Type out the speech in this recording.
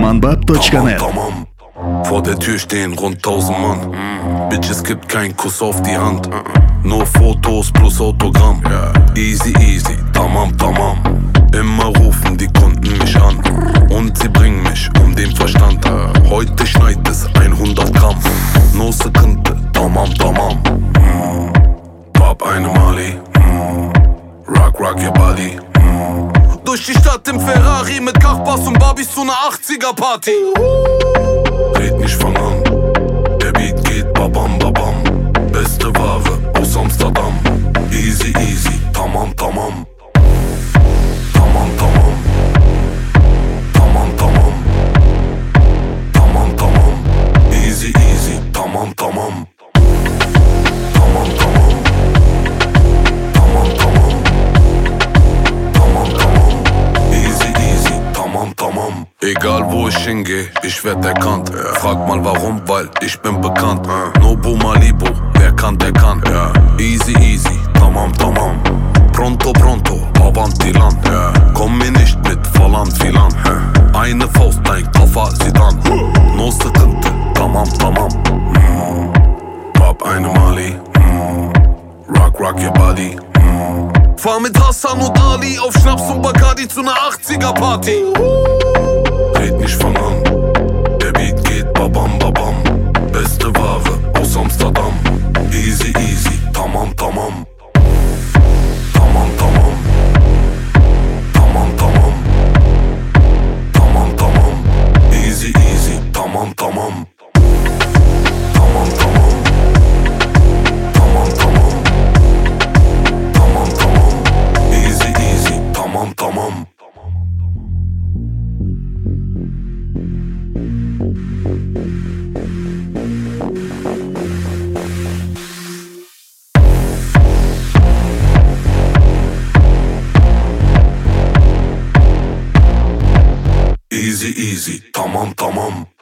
romanbab.net. Vor der Tür stehen rund 1000 Mann. Bitch, es gibt keinen Kuss auf die Hand. Nur Fotos plus Autogramm. Easy, easy, tamam, tamam. Immer rufen die Kunden mich an. Und sie bringen mich um den Verstand. Heute schneit es 100 Gramm. No Sekunde, tamam, tamam. Bab eine Mali. Rock, rock your body. Durch die Stadt im Ferrari mit Kachbass und Barbies zu ner 80er Party. Red nicht, fang an. Der Beat geht babam babam. Beste Ware aus Amsterdam. Easy easy, tamam tamam. Tamam tamam. Tamam tamam. Tamam tamam. Easy easy, tamam tamam. Tamam tamam. Tamam tamam. Tamam tamam. Easy easy, tamam tamam. Egal wo ich hingehe, ich werd erkannt. Frag mal warum, weil ich bin bekannt. Nobu Malibu, wer kann, der kann. Easy easy, tamam tamam. Pronto pronto, avanti land. Komm mir nicht mit Volland Filan. Eine Faust, dein Koffer, Sidan. No Sekunde, tamam tamam. Bab eine Mali. Rock rock your body. Fahr mit Hassan und Ali auf Schnaps und Bacardi zu ner 80er Party. Red nicht, fang an. Der Beat geht babam babam. Beste Ware aus Amsterdam. Easy easy, tamam tamam. Tamam tamam. Tamam tamam. Tamam tamam. Easy easy, tamam tamam. Tamam tamam. Tamam tamam. Tamam tamam. Easy easy, tamam tamam. Easy easy, tamam tamam.